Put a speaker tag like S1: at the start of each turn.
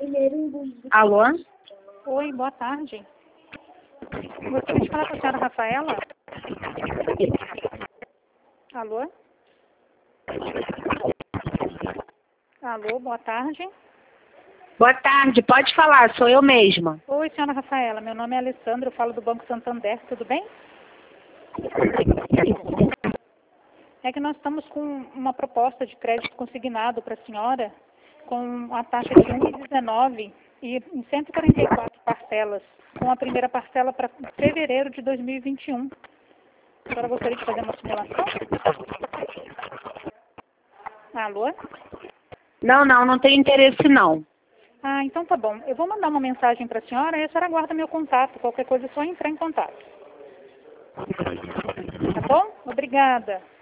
S1: Alô?
S2: Oi, boa tarde. Gostaria de falar com a senhora Rafaela? Alô? Alô, boa tarde.
S1: Boa tarde, pode falar, sou eu mesma.
S2: Oi, senhora Rafaela, meu nome é Alessandra, eu falo do Banco Santander, tudo bem? É que nós estamos com uma proposta de crédito consignado para a senhora, com a taxa de 1,19 e em 144 parcelas, com a primeira parcela para fevereiro de 2021. A senhora gostaria de fazer uma simulação? Alô?
S1: Não tenho interesse não.
S2: Ah, então tá bom. Eu vou mandar uma mensagem para a senhora e a senhora guarda meu contato. Qualquer coisa é só entrar em contato. Tá bom? Obrigada.